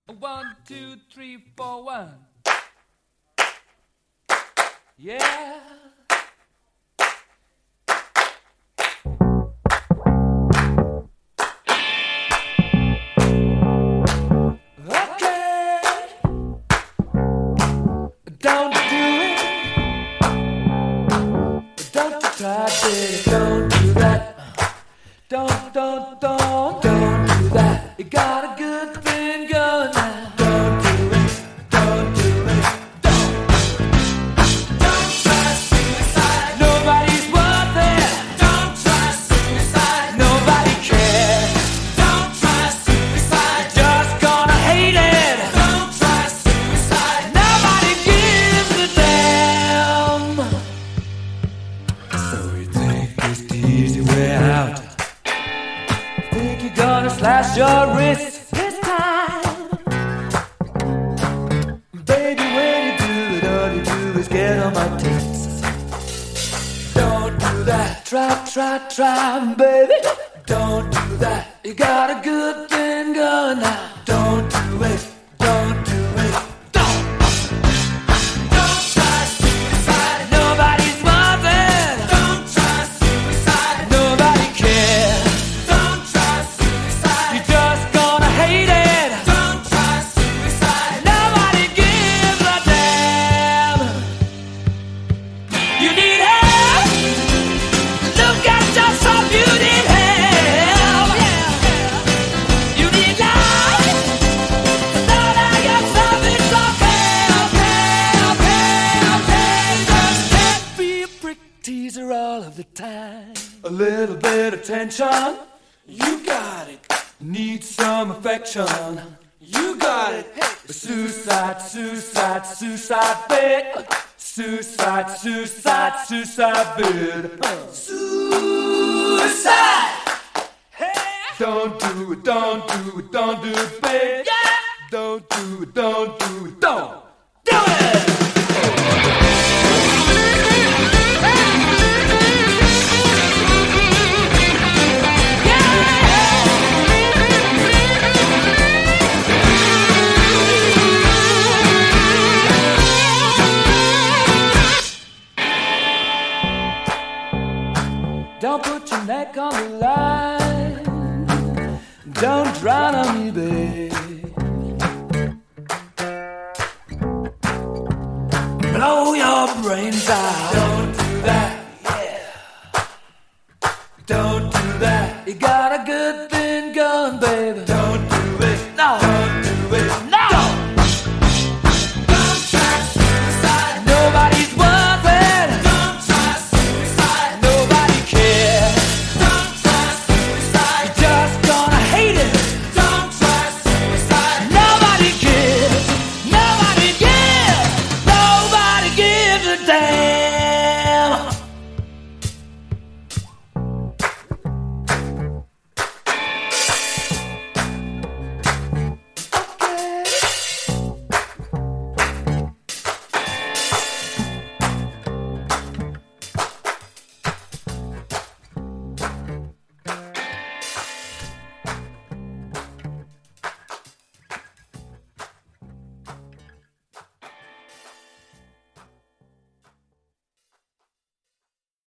1, 2, 3, 4, 1. Yeah. Okay. Don't do it. Don't try it. Don't do that. Don't do that. You got a good thing going now. Don't do it. Don't do it. Don't try suicide. Nobody's worth it. Don't try suicide. Nobody cares. Don't try suicide. You're just gonna hate it. Don't try suicide. Nobody gives a damn. So you think it's the easy way out? Think you're gonna slash your wrist this time? Baby, when you do it, all you do is get on my tits. Don't do that. Try, baby. Don't do that. You got a good thing going now. Don't do it. Don't do it. Don't try suicide. Nobody's worth it. Don't try suicide. Nobody cares. Don't try suicide. You're just gonna hate it. Don't try suicide. Nobody gives a damn. You need help. Look at yourself. You need help. You need life. Know that yourself it's okay. Just can't be a prick teaser all of the time. A little bit of tension. You got it. Need some affection. You got it. Suicide, bit. Suicide, bit. Suicide. Don't do it, babe. Don't do it, don't do it. Don't put your neck on the line. Don't drown on me, babe. Blow your brains out. Don't do that.